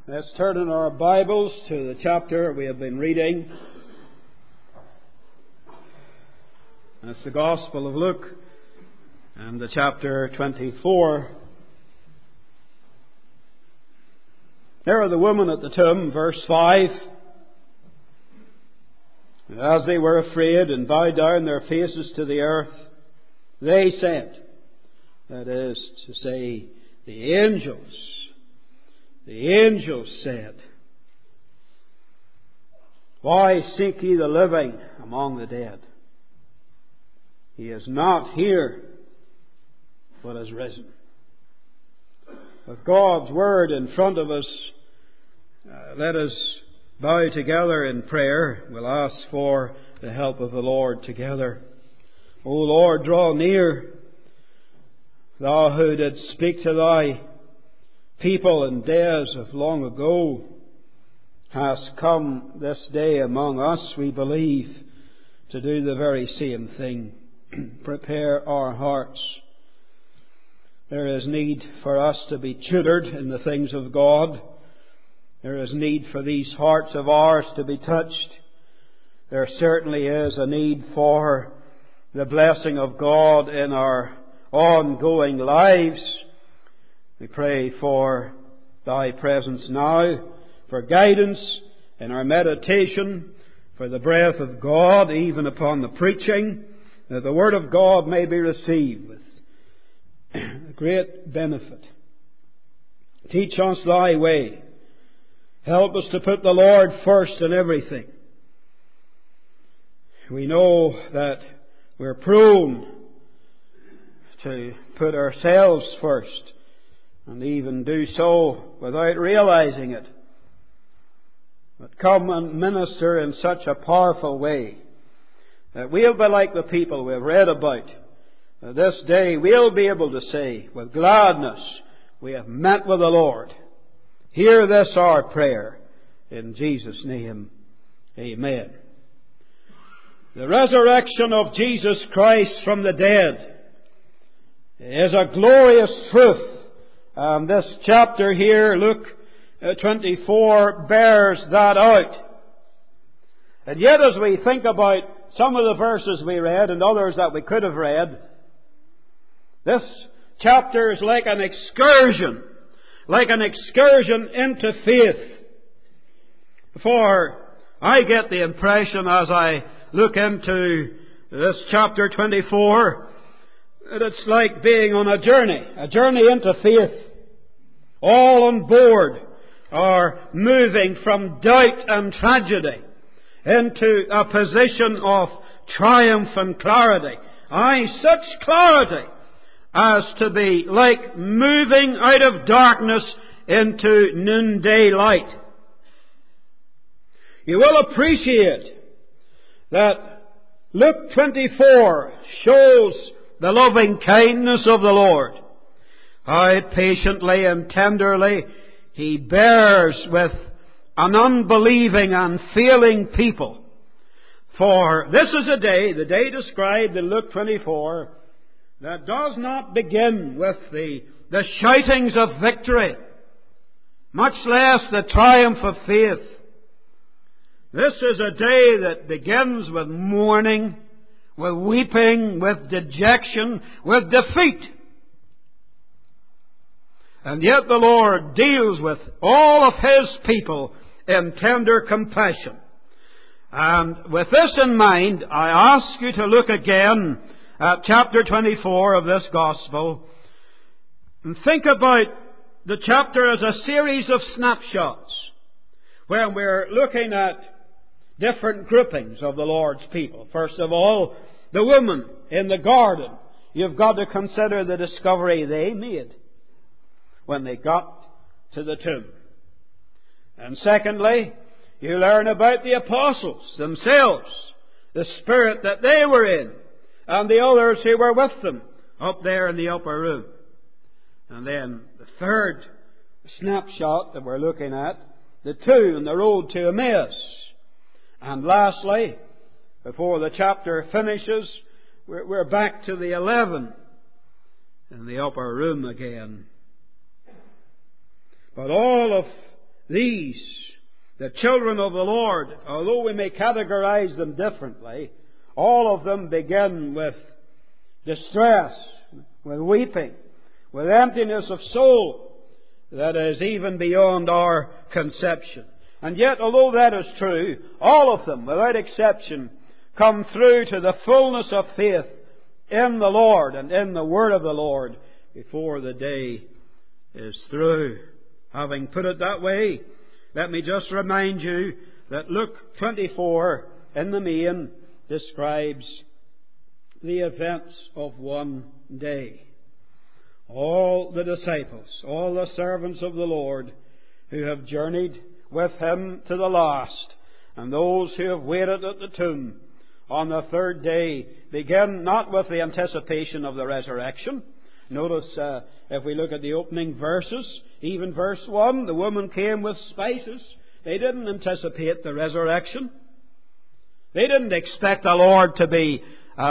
Let's turn in our Bibles to the chapter we have been reading. That's the Gospel of Luke and the chapter 24. There are the women at the tomb, verse 5. As they were afraid and bowed down their faces to the earth, they said, that is to say, the angels said, "Why seek ye the living among the dead? He is not here, but is risen." With God's Word in front of us, let us bow together in prayer. We'll ask for the help of the Lord together. O Lord, draw near. Thou who didst speak to thy people in days of long ago hast come this day among us, we believe, to do the very same thing. Prepare our hearts. There is need for us to be tutored in the things of God. There is need for these hearts of ours to be touched. There certainly is a need for the blessing of God in our ongoing lives. We pray for Thy presence now, for guidance in our meditation, for the breath of God even upon the preaching, that the Word of God may be received with great benefit. Teach us Thy way. Help us to put the Lord first in everything. We know that we're prone to put ourselves first, and even do so without realizing it. But come and minister in such a powerful way that we'll be like the people we've read about. This day we'll be able to say with gladness, we have met with the Lord. Hear this our prayer. In Jesus' name, amen. The resurrection of Jesus Christ from the dead is a glorious truth. This chapter here, Luke 24, bears that out. And yet as we think about some of the verses we read and others that we could have read, this chapter is like an excursion into faith. For I get the impression as I look into this chapter 24, that it's like being on a journey into faith. All on board are moving from doubt and tragedy into a position of triumph and clarity. Aye, such clarity as to be like moving out of darkness into noonday light. You will appreciate that Luke 24 shows the loving kindness of the Lord. How patiently and tenderly He bears with an unbelieving and failing people. For this is a day, the day described in Luke 24, that does not begin with the shoutings of victory, much less the triumph of faith. This is a day that begins with mourning, with weeping, with dejection, with defeat. And yet the Lord deals with all of His people in tender compassion. And with this in mind, I ask you to look again at chapter 24 of this Gospel and think about the chapter as a series of snapshots where we're looking at different groupings of the Lord's people. First of all, the woman in the garden. You've got to consider the discovery they made when they got to the tomb. And secondly, you learn about the apostles themselves, the spirit that they were in, and the others who were with them up there in the upper room. And then the third snapshot that we're looking at, the two on the road to Emmaus. And lastly, before the chapter finishes, we're back to the 11 in the upper room again. But all of these, the children of the Lord, although we may categorize them differently, all of them begin with distress, with weeping, with emptiness of soul that is even beyond our conception. And yet, although that is true, all of them, without exception, come through to the fullness of faith in the Lord and in the Word of the Lord before the day is through. Having put it that way, let me just remind you that Luke 24 in the main describes the events of one day. All the disciples, all the servants of the Lord who have journeyed with Him to the last, and those who have waited at the tomb on the third day, begin not with the anticipation of the resurrection. Notice, if we look at the opening verses, even verse 1, the woman came with spices. They didn't anticipate the resurrection. They didn't expect the Lord to be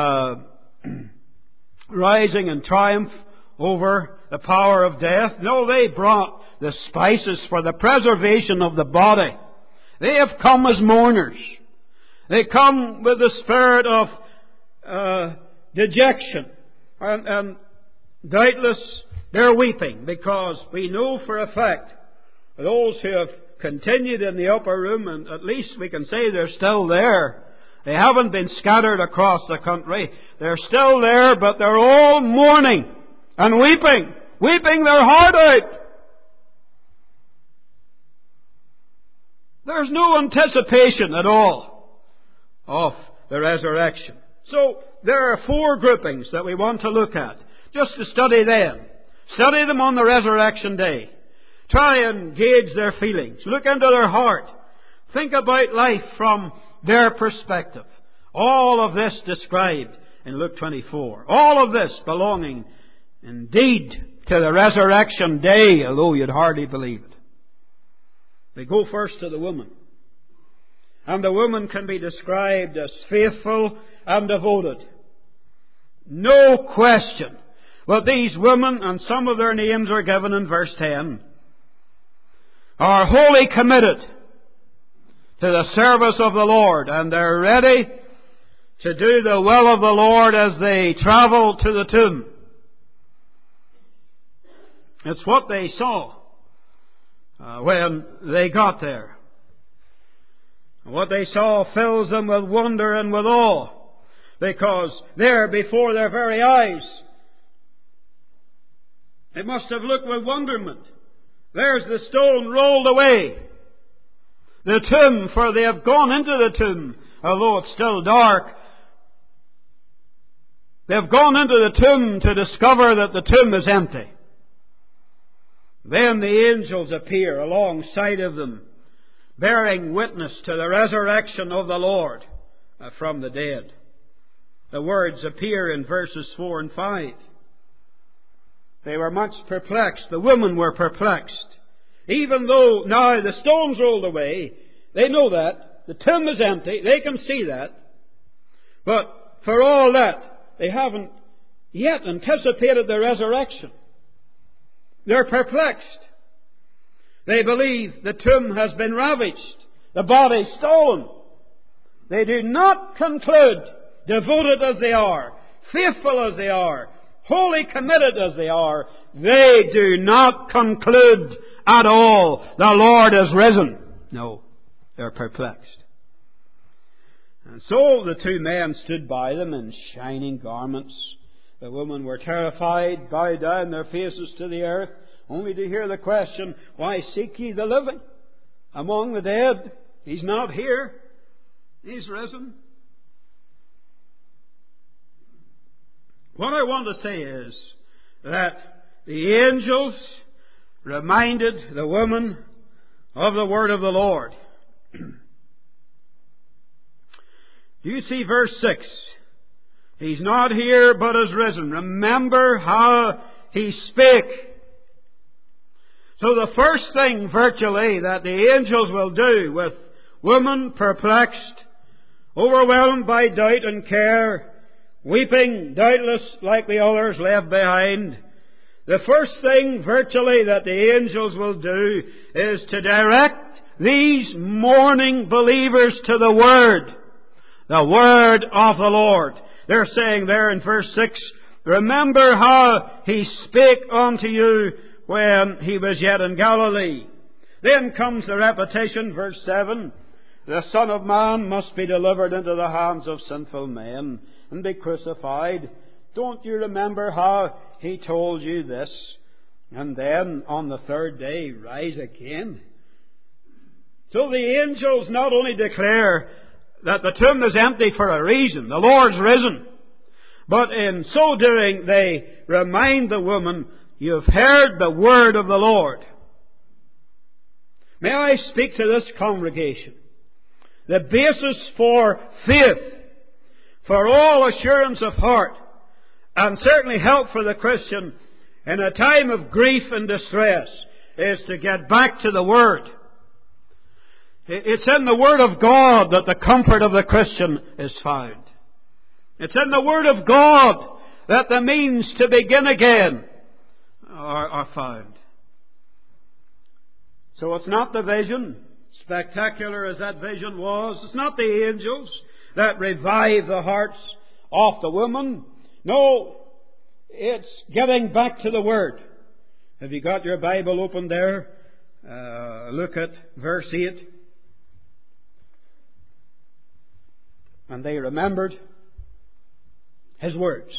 rising in triumph over the power of death. No, they brought the spices for the preservation of the body. They have come as mourners. They come with the spirit of dejection. And doubtless they're weeping, because we know for a fact those who have continued in the upper room, and at least we can say they're still there. They haven't been scattered across the country. They're still there, but they're all mourning and weeping their heart out. There's no anticipation at all of the resurrection. So there are four groupings that we want to look at, just to study them. Study them on the resurrection day. Try and gauge their feelings. Look into their heart. Think about life from their perspective. All of this described in Luke 24. All of this belonging indeed to the resurrection day, although you'd hardly believe it. We go first to the woman. And the woman can be described as faithful and devoted. No question. But these women, and some of their names are given in verse 10, are wholly committed to the service of the Lord, and they're ready to do the will of the Lord as they travel to the tomb. It's what they saw when they got there. What they saw fills them with wonder and with awe, because there before their very eyes, they must have looked with wonderment. There's the stone rolled away. The tomb, for they have gone into the tomb, although it's still dark. They have gone into the tomb to discover that the tomb is empty. Then the angels appear alongside of them, bearing witness to the resurrection of the Lord from the dead. The words appear in verses 4 and 5. They were much perplexed. The women were perplexed. Even though now the stone's rolled away, they know that. The tomb is empty. They can see that. But for all that, they haven't yet anticipated the resurrection. They're perplexed. They believe the tomb has been ravaged, the body stolen. They do not conclude, devoted as they are, faithful as they are, wholly committed as they are, they do not conclude at all, the Lord is risen. No, they're perplexed. And so the two men stood by them in shining garments. The women were terrified, bowed down their faces to the earth, only to hear the question, "Why seek ye the living among the dead? He's not here. He's risen." What I want to say is that the angels reminded the woman of the word of the Lord. Do you see verse 6? He's not here but is risen. Remember how he spake. So the first thing virtually that the angels will do with women perplexed, overwhelmed by doubt and care, weeping doubtless like the others left behind, The first thing virtually that the angels will do is to direct these mourning believers to the Word of the Lord. They're saying there in verse 6, remember how He spake unto you when He was yet in Galilee. Then comes the repetition, verse 7, the Son of Man must be delivered into the hands of sinful men and be crucified. Don't you remember how He told you this? And then on the third day rise again. So the angels not only declare that the tomb is empty for a reason, the Lord's risen, but in so doing they remind the woman, you've heard the word of the Lord. May I speak to this congregation? The basis for faith, for all assurance of heart, and certainly help for the Christian in a time of grief and distress, is to get back to the Word. It's in the Word of God that the comfort of the Christian is found. It's in the Word of God that the means to begin again are found. So it's not the vision, spectacular as that vision was. It's not the angels that revive the hearts of the woman. No, it's getting back to the Word. Have you got your Bible open there? Look at verse 8. And they remembered His words.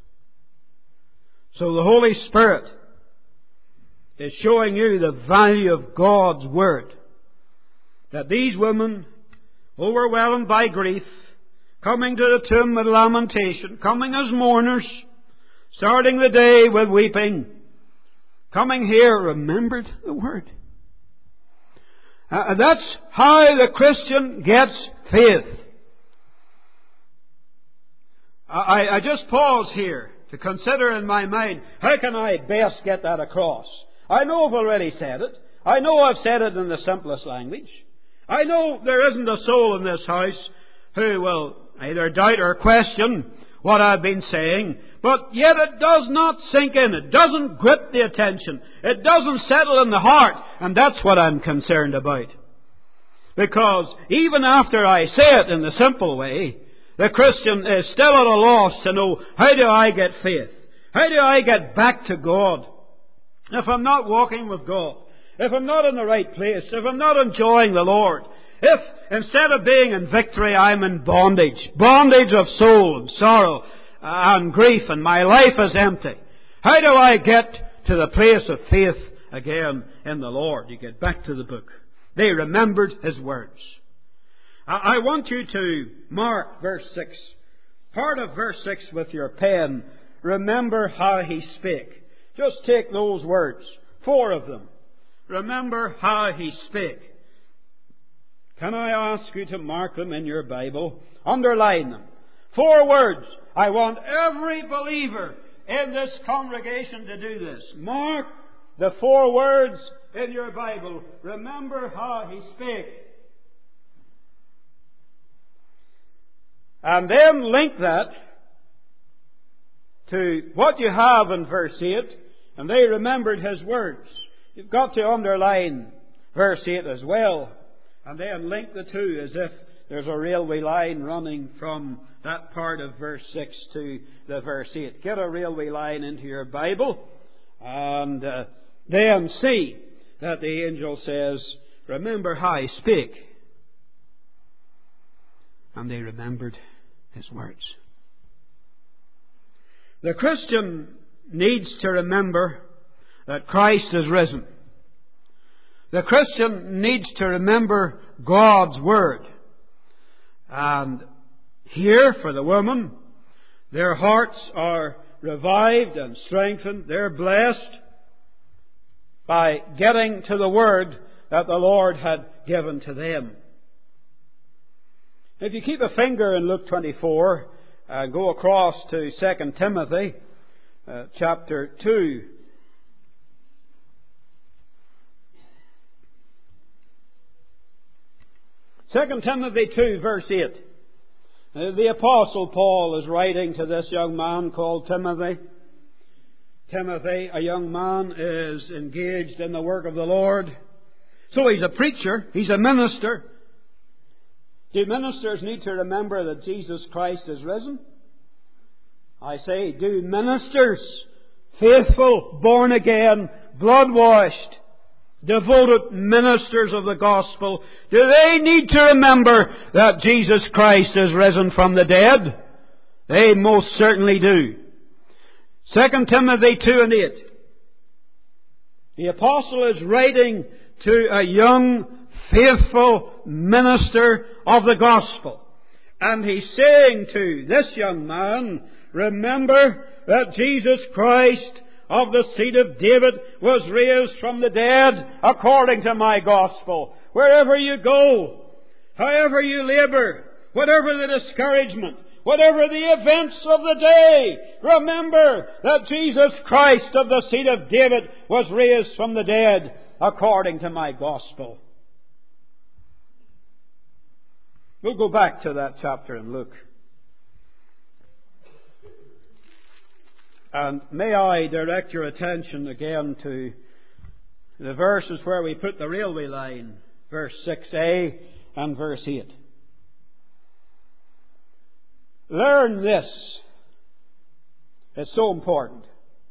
So the Holy Spirit is showing you the value of God's Word. That these women, overwhelmed by grief, coming to the tomb with lamentation, coming as mourners, starting the day with weeping, coming here, remembered the Word. That's how the Christian gets faith. I just pause here to consider in my mind, how can I best get that across? I know I've already said it. I know I've said it in the simplest language. I know there isn't a soul in this house who will either doubt or question what I've been saying, but yet it does not sink in. It doesn't grip the attention. It doesn't settle in the heart, and that's what I'm concerned about. Because even after I say it in the simple way, the Christian is still at a loss to know, how do I get faith? How do I get back to God? If I'm not walking with God, if I'm not in the right place, if I'm not enjoying the Lord, if instead of being in victory I'm in bondage of soul and sorrow and grief, and my life is empty, how do I get to the place of faith again in the Lord? You get back to the book. They remembered His words. I want you to mark verse 6. Part of verse 6 with your pen. Remember how He spake. Just take those words. 4 of them. Remember how He spake. Can I ask you to mark them in your Bible? Underline them. 4 words. I want every believer in this congregation to do this. Mark the 4 words in your Bible. Remember how He spake. And then link that to what you have in verse 8. And they remembered His words. You've got to underline verse 8 as well. And then link the two as if there's a railway line running from that part of verse 6 to the verse 8. Get a railway line into your Bible and then see that the angel says, remember how He spake. And they remembered His words. The Christian needs to remember that Christ is risen. The Christian needs to remember God's Word. And here, for the woman, their hearts are revived and strengthened. They're blessed by getting to the Word that the Lord had given to them. If you keep a finger in Luke 24, go across to 2 Timothy chapter 2. Second Timothy 2, verse 8. The Apostle Paul is writing to this young man called Timothy, Timothy, a young man, is engaged in the work of the Lord. So he's a preacher, he's a minister. Do ministers need to remember that Jesus Christ is risen? I say, do ministers, faithful, born again, blood-washed, devoted ministers of the gospel, do they need to remember that Jesus Christ is risen from the dead? They most certainly do. 2 Timothy 2:8. The apostle is writing to a young, faithful minister of the gospel. And he's saying to this young man, remember that Jesus Christ of the seed of David was raised from the dead according to my gospel. Wherever you go, however you labour, whatever the discouragement, whatever the events of the day, remember that Jesus Christ of the seed of David was raised from the dead according to my gospel. We'll go back to that chapter in Luke. And may I direct your attention again to the verses where we put the railway line, verse 6a and verse 8. Learn this. It's so important.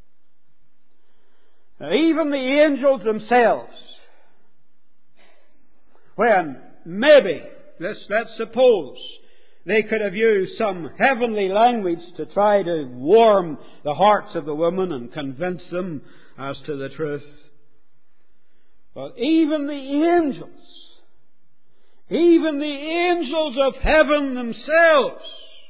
Now, even the angels themselves, when maybe, let's suppose, they could have used some heavenly language to try to warm the hearts of the woman and convince them as to the truth. But even the angels of heaven themselves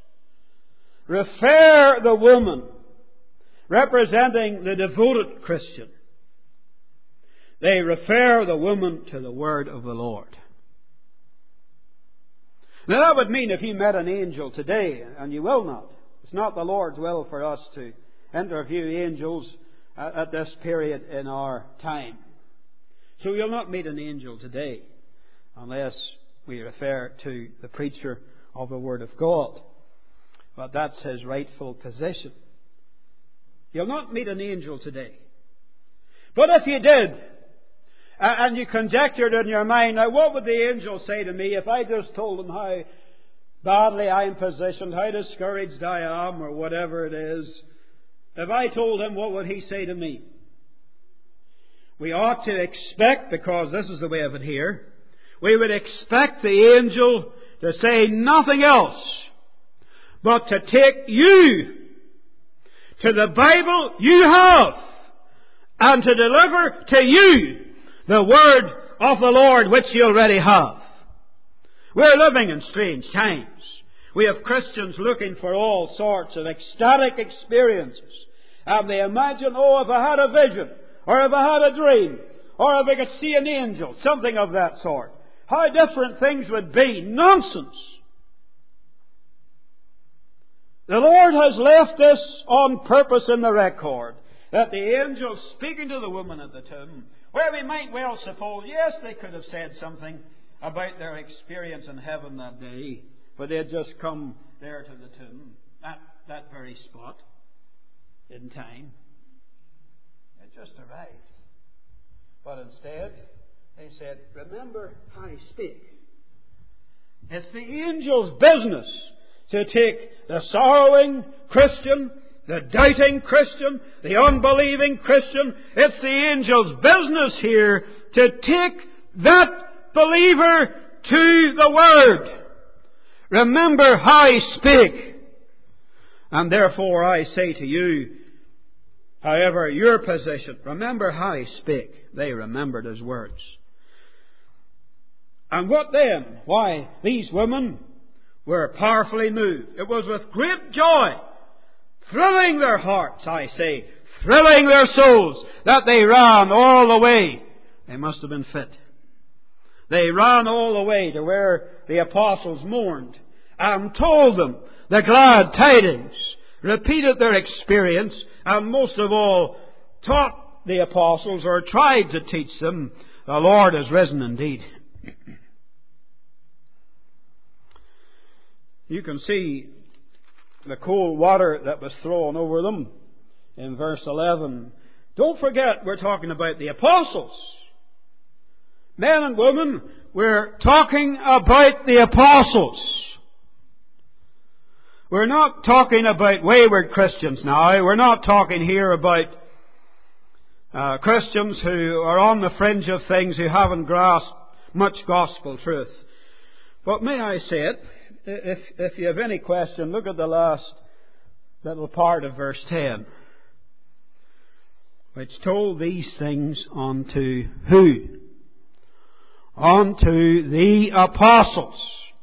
refer the woman, representing the devoted Christian. They refer the woman to the word of the Lord. Now that would mean if you met an angel today, and you will not. It's not the Lord's will for us to interview angels at this period in our time. So you'll not meet an angel today unless we refer to the preacher of the Word of God. But that's his rightful position. You'll not meet an angel today. But if you did, and you conjectured in your mind, now what would the angel say to me if I just told him how badly I am positioned, how discouraged I am, or whatever it is? If I told him, what would he say to me? We ought to expect, because this is the way of it here, we would expect the angel to say nothing else but to take you to the Bible you have and to deliver to you the word of the Lord which you already have. We're living in strange times. We have Christians looking for all sorts of ecstatic experiences. And they imagine, oh, if I had a vision, or if I had a dream, or if I could see an angel, something of that sort, how different things would be. Nonsense! The Lord has left this on purpose in the record, that the angel speaking to the woman at the tomb, where we might well suppose, yes, they could have said something about their experience in heaven that day, but they had just come there to the tomb, that very spot, in time. It just arrived. But instead, they said, remember how I speak. It's the angel's business to take the sorrowing Christian, the doubting Christian, the unbelieving Christian. It's the angel's business here to take that believer to the Word. Remember how I speak. And therefore I say to you, however your position, remember how I speak. They remembered his words. And what then? Why, these women were powerfully moved. It was with great joy, thrilling their hearts, I say, thrilling their souls, that they ran all the way. They must have been fit. They ran all the way to where the apostles mourned and told them the glad tidings, repeated their experience, and most of all taught the apostles, or tried to teach them, the Lord is risen indeed. You can see the cold water that was thrown over them in verse 11. Don't forget, we're talking about the apostles. Men and women, we're talking about the apostles. We're not talking about wayward Christians now. We're not talking here about Christians who are on the fringe of things, who haven't grasped much gospel truth. But may I say it, if you have any question, look at the last little part of verse 10, which told these things unto who? Unto the apostles.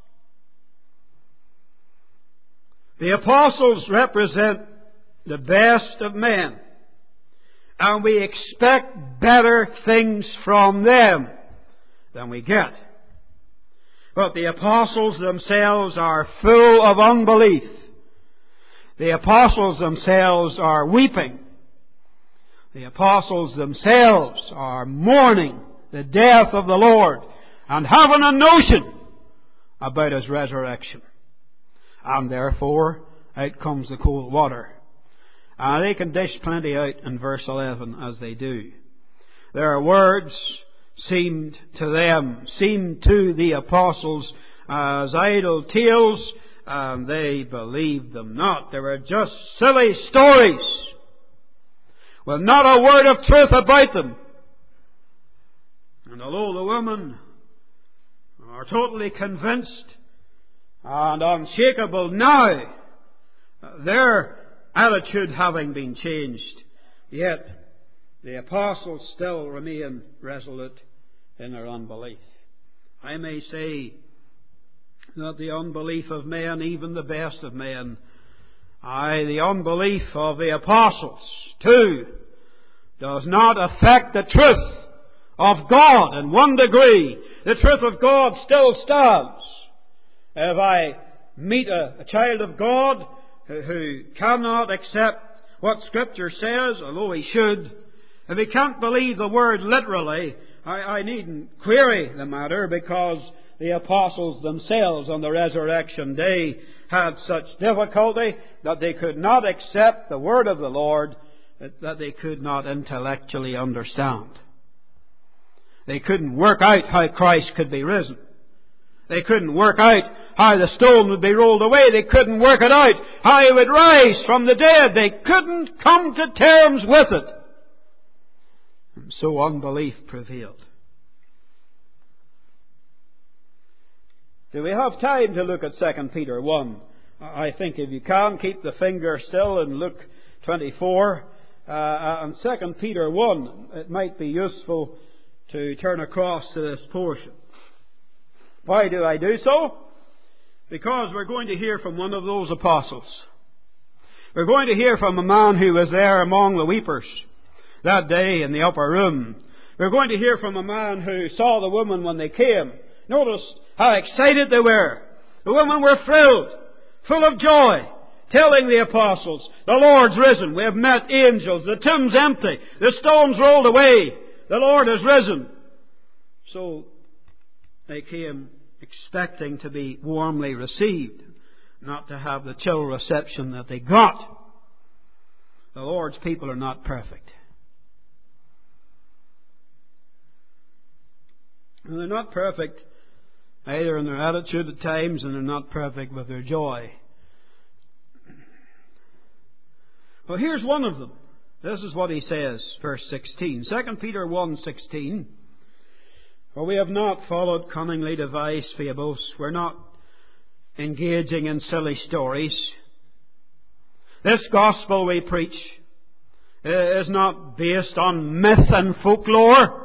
The apostles represent the best of men, and we expect better things from them than we get. But the apostles themselves are full of unbelief. The apostles themselves are weeping. The apostles themselves are mourning the death of the Lord and having a notion about His resurrection. And therefore, out comes the cold water. And they can dish plenty out in verse 11 as they do. Their words seemed to the apostles as idle tales, and they believed them not. They were just silly stories with not a word of truth about them. And although the women are totally convinced and unshakable now, their attitude having been changed, yet the apostles still remain resolute in their unbelief. I may say that the unbelief of men, even the best of men, the unbelief of the apostles too, does not affect the truth of God in one degree. The truth of God still stands. If I meet a child of God who cannot accept what Scripture says, although he should, if he can't believe the Word literally, I needn't query the matter, because the apostles themselves on the resurrection day had such difficulty that they could not accept the Word of the Lord, that they could not intellectually understand. They couldn't work out how Christ could be risen. They couldn't work out how the stone would be rolled away. They couldn't work it out how He would rise from the dead. They couldn't come to terms with it. And so unbelief prevailed. Do we have time to look at 2 Peter 1? I think if you can, keep the finger still in Luke 24. And 2 Peter 1, it might be useful to turn across to this portion. Why do I do so? Because we're going to hear from one of those apostles. We're going to hear from a man who was there among the weepers that day in the upper room. We're going to hear from a man who saw the women when they came. Notice how excited they were. The women were thrilled, full of joy, telling the apostles, the Lord's risen. We have met angels. The tomb's empty. The stone's rolled away. The Lord has risen. So they came expecting to be warmly received, not to have the chill reception that they got. The Lord's people are not perfect. And they're not perfect either in their attitude at times, and they're not perfect with their joy. Well, here's one of them. This is what he says, verse 16. 2 Peter 1:16. For we have not followed cunningly devised fables. We're not engaging in silly stories. This gospel we preach is not based on myth and folklore.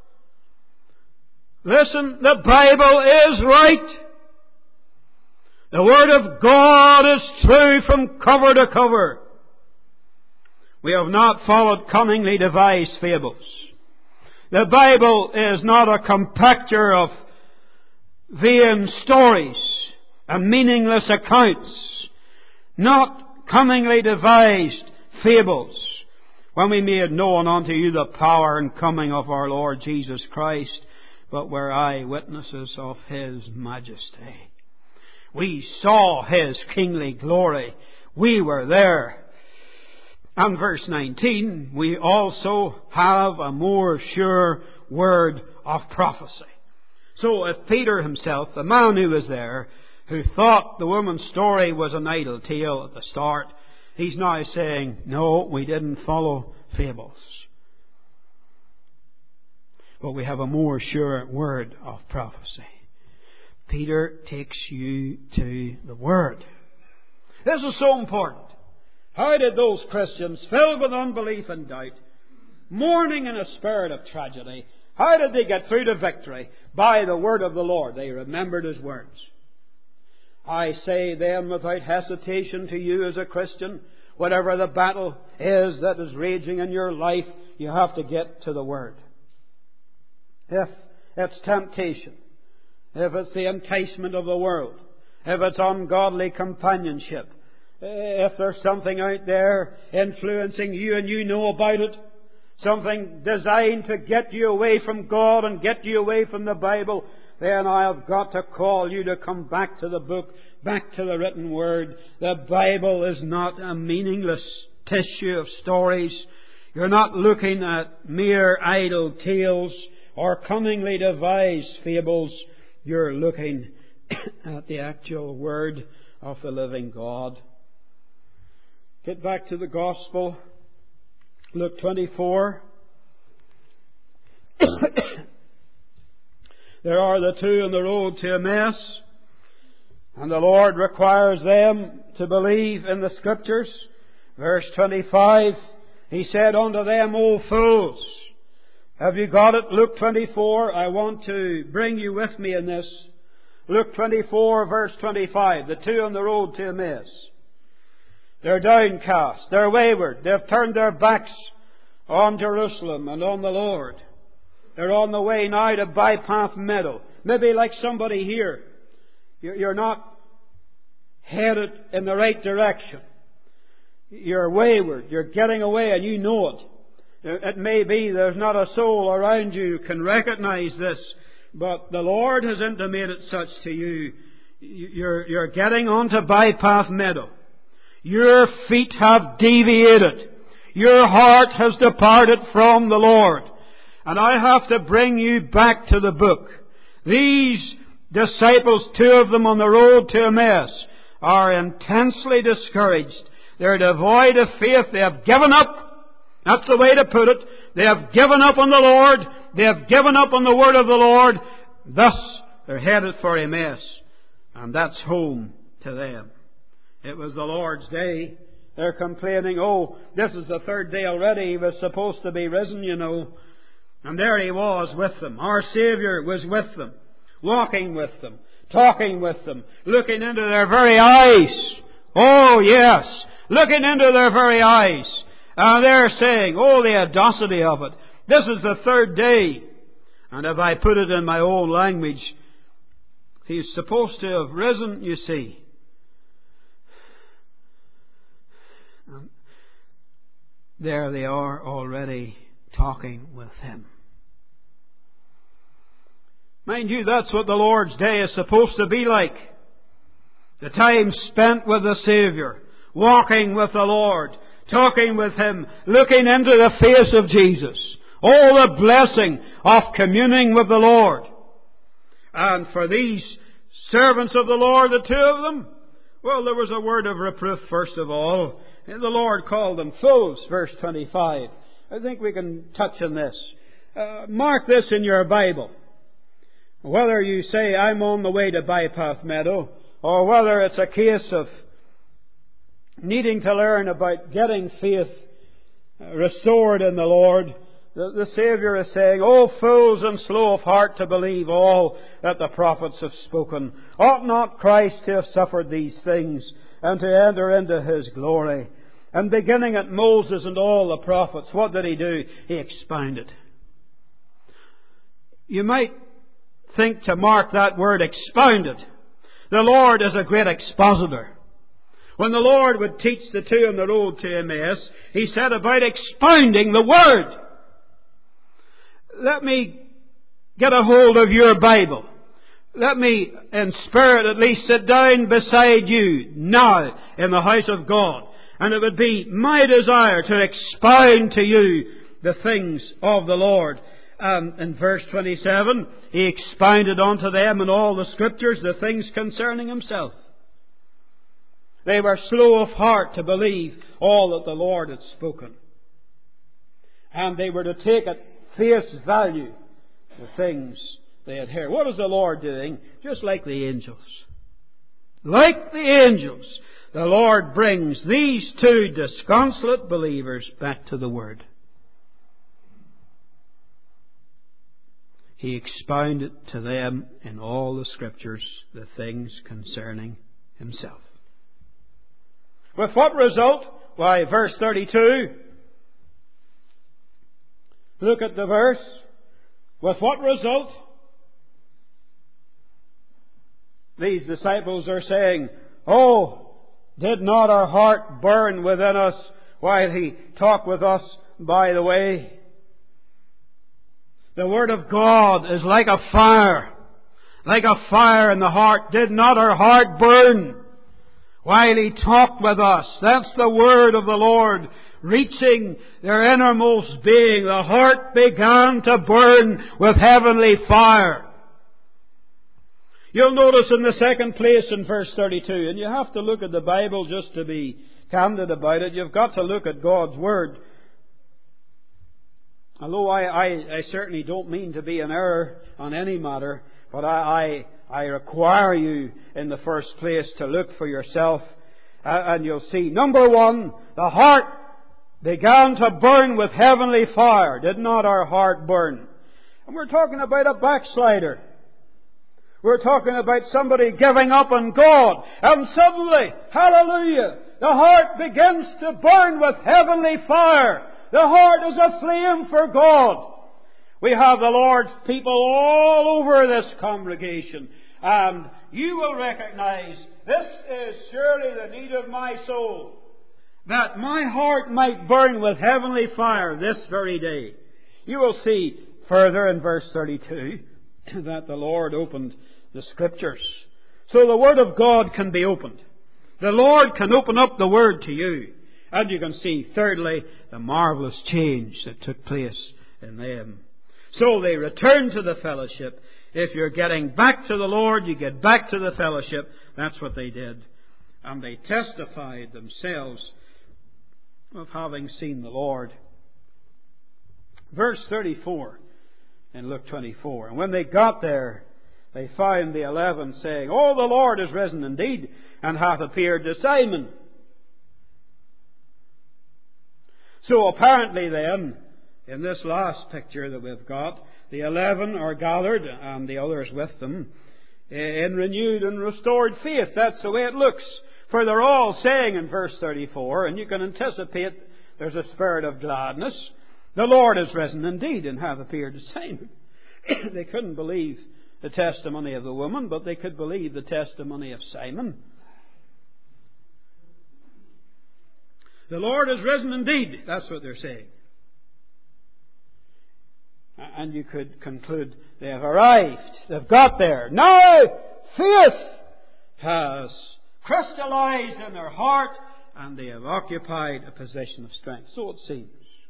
Listen, the Bible is right. The Word of God is true from cover to cover. We have not followed cunningly devised fables. The Bible is not a compactor of vain stories and meaningless accounts, not cunningly devised fables, when we made known unto you the power and coming of our Lord Jesus Christ, but were eyewitnesses of His majesty. We saw His kingly glory. We were there. And verse 19, we also have a more sure word of prophecy. So if Peter himself, the man who was there, who thought the woman's story was an idle tale at the start, he's now saying, no, we didn't follow fables. But we have a more sure word of prophecy. Peter takes you to the Word. This is so important. How did those Christians, filled with unbelief and doubt, mourning in a spirit of tragedy, how did they get through to victory? By the word of the Lord. They remembered His words. I say then without hesitation to you as a Christian, whatever the battle is that is raging in your life, you have to get to the Word. If it's temptation, if it's the enticement of the world, if it's ungodly companionship, if there's something out there influencing you and you know about it, something designed to get you away from God and get you away from the Bible, then I have got to call you to come back to the book, back to the written Word. The Bible is not a meaningless tissue of stories. You're not looking at mere idle tales or cunningly devised fables. You're looking at the actual Word of the living God. Get back to the Gospel. Luke 24. There are the two on the road to Emmaus, and the Lord requires them to believe in the Scriptures. Verse 25, He said unto them, O fools! Have you got it? Luke 24. I want to bring you with me in this. Luke 24, verse 25. The two on the road to Emmaus. They're downcast. They're wayward. They've turned their backs on Jerusalem and on the Lord. They're on the way now to Bypath Meadow. Maybe like somebody here. You're not headed in the right direction. You're wayward. You're getting away and you know it. It may be there's not a soul around you who can recognize this, but the Lord has intimated such to you. You're getting onto Bypath Meadow. Your feet have deviated. Your heart has departed from the Lord. And I have to bring you back to the book. These disciples, two of them on the road to Emmaus, are intensely discouraged. They're devoid of faith. They have given up. That's the way to put it. They have given up on the Lord. They have given up on the Word of the Lord. Thus, they're headed for Emmaus. And that's home to them. It was the Lord's day. They're complaining, oh, this is the third day already. He was supposed to be risen, you know. And there He was with them. Our Saviour was with them. Walking with them. Talking with them. Looking into their very eyes. Oh, yes. Looking into their very eyes. And they're saying, oh, the audacity of it. This is the third day. And if I put it in my own language, He's supposed to have risen, you see. And there they are already talking with Him. Mind you, that's what the Lord's day is supposed to be like. The time spent with the Saviour, walking with the Lord, talking with Him, looking into the face of Jesus. All the blessing of communing with the Lord. And for these servants of the Lord, the two of them, well, there was a word of reproof first of all. And the Lord called them fools, verse 25. I think we can touch on this. Mark this in your Bible. Whether you say, I'm on the way to Bypath Meadow, or whether it's a case of needing to learn about getting faith restored in the Lord, the Saviour is saying, O fools and slow of heart to believe all that the prophets have spoken. Ought not Christ to have suffered these things and to enter into His glory? And beginning at Moses and all the prophets, what did He do? He expounded. You might think to mark that word expounded. The Lord is a great expositor. When the Lord would teach the two on the road to Emmaus, He said about expounding the Word. Let me get a hold of your Bible. Let me, in spirit at least, sit down beside you now in the house of God And it would be my desire to expound to you the things of the Lord. And in verse 27, He expounded unto them in all the Scriptures the things concerning Himself. They were slow of heart to believe all that the Lord had spoken. And they were to take at face value the things they had heard. What is the Lord doing? Just like the angels. Like the angels, the Lord brings these two disconsolate believers back to the Word. He expounded to them in all the Scriptures the things concerning Himself. With what result? Why, verse 32. Look at the verse. With what result? These disciples are saying, "Oh, did not our heart burn within us while He talked with us by the way?" The Word of God is like a fire in the heart. Did not our heart burn while He talked with us? That's the Word of the Lord reaching their innermost being. The heart began to burn with heavenly fire. You'll notice in the second place in verse 32, and you have to look at the Bible just to be candid about it. You've got to look at God's Word. Although I certainly don't mean to be in error on any matter, but I require you in the first place to look for yourself, and you'll see, number one, the heart began to burn with heavenly fire. Did not our heart burn? And we're talking about a backslider. We're talking about somebody giving up on God. And suddenly, hallelujah, the heart begins to burn with heavenly fire. The heart is aflame for God. We have the Lord's people all over this congregation. And you will recognize, this is surely the need of my soul, that my heart might burn with heavenly fire this very day. You will see further in verse 32 that the Lord opened the Scriptures. So the Word of God can be opened. The Lord can open up the Word to you. And you can see, thirdly, the marvellous change that took place in them. So they returned to the fellowship. If you're getting back to the Lord, you get back to the fellowship. That's what they did. And they testified themselves of having seen the Lord. Verse 34 in Luke 24. And when they got there, they found the 11 saying, "Oh, the Lord is risen indeed, and hath appeared to Simon." So apparently then, in this last picture that we've got, the 11 are gathered, and the others with them, in renewed and restored faith. That's the way it looks. For they're all saying in verse 34, and you can anticipate there's a spirit of gladness, "The Lord is risen indeed, and hath appeared to Simon." They couldn't believe the testimony of the woman, but they could believe the testimony of Simon. The Lord is risen indeed. That's what they're saying. And you could conclude they have arrived. They've got there. Now faith has crystallized in their heart, and they have occupied a position of strength. So it seems.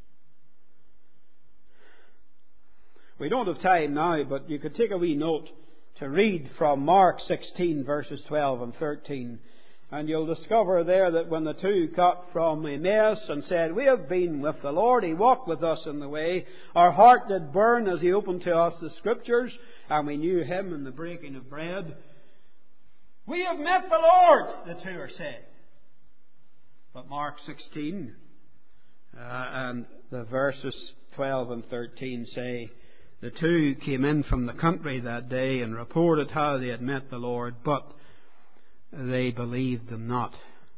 We don't have time now, but you could take a wee note to read from Mark 16, verses 12 and 13. And you'll discover there that when the two got from Emmaus and said, "We have been with the Lord, He walked with us in the way. Our heart did burn as He opened to us the Scriptures, and we knew Him in the breaking of bread." We have met the Lord, the two are saying. But Mark 16 and the verses 12 and 13 say, the two came in from the country that day and reported how they had met the Lord, but they believed them not.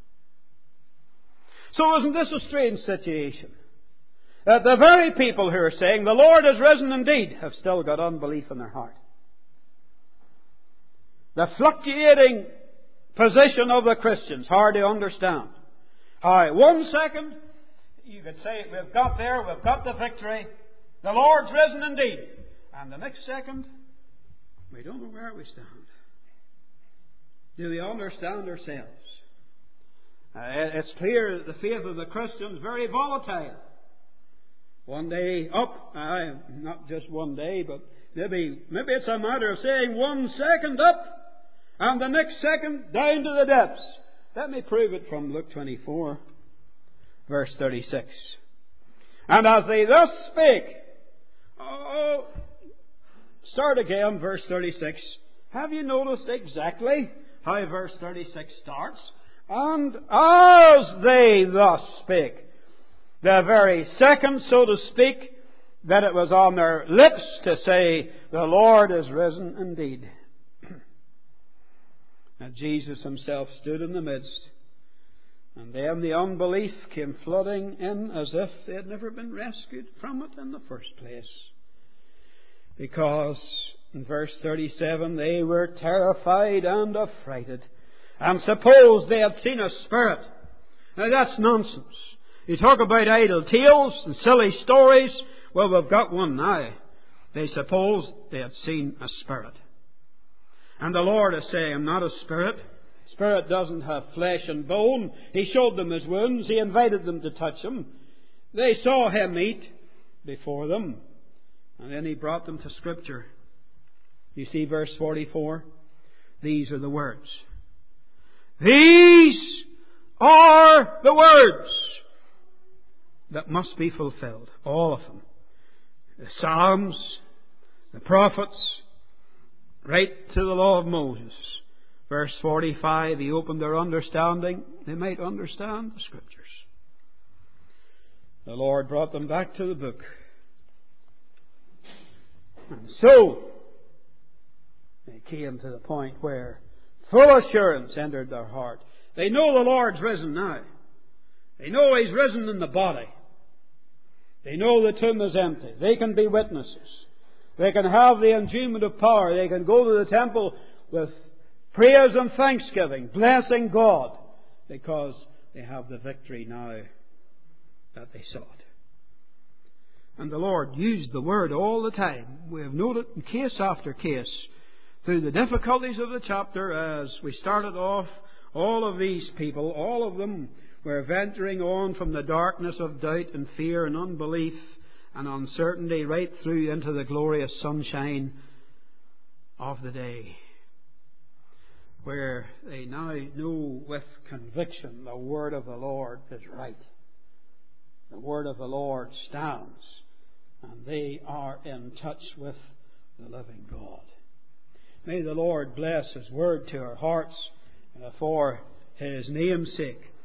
So isn't this a strange situation? That the very people who are saying, "The Lord is risen indeed," have still got unbelief in their heart. The fluctuating position of the Christians, hard to understand. How 1 second you could say, "We've got there, we've got the victory, the Lord's risen indeed." And the next second, we don't know where we stand. Do we understand ourselves? It's clear that the faith of the Christian is very volatile. One day up, not just one day, but maybe it's a matter of saying 1 second up, and the next second down to the depths. Let me prove it from Luke 24, verse 36. And as they thus spake, start again, verse 36. Have you noticed exactly how verse 36 starts? And as they thus spake, the very second, so to speak, that it was on their lips to say, the Lord is risen indeed. And Jesus himself stood in the midst, and then the unbelief came flooding in as if they had never been rescued from it in the first place. Because, in verse 37, they were terrified and affrighted, and supposed they had seen a spirit. Now that's nonsense. You talk about idle tales and silly stories. Well, we've got one now. They supposed they had seen a spirit. And the Lord is saying, I'm not a spirit. Spirit doesn't have flesh and bone. He showed them His wounds. He invited them to touch Him. They saw Him eat before them. And then He brought them to Scripture. You see verse 44? These are the words. These are the words that must be fulfilled. All of them. The Psalms, the prophets, right to the law of Moses. Verse 45, He opened their understanding. They might understand the Scriptures. The Lord brought them back to the book. And so, they came to the point where full assurance entered their heart. They know the Lord's risen now. They know He's risen in the body. They know the tomb is empty. They can be witnesses. They can have the enjoyment of power. They can go to the temple with praise and thanksgiving, blessing God, because they have the victory now that they sought. And the Lord used the Word all the time. We have noted in case after case, through the difficulties of the chapter, as we started off, all of these people, all of them, were venturing on from the darkness of doubt and fear and unbelief and uncertainty right through into the glorious sunshine of the day, where they now know with conviction the Word of the Lord is right. The Word of the Lord stands, and they are in touch with the living God. May the Lord bless His Word to our hearts for His name's sake.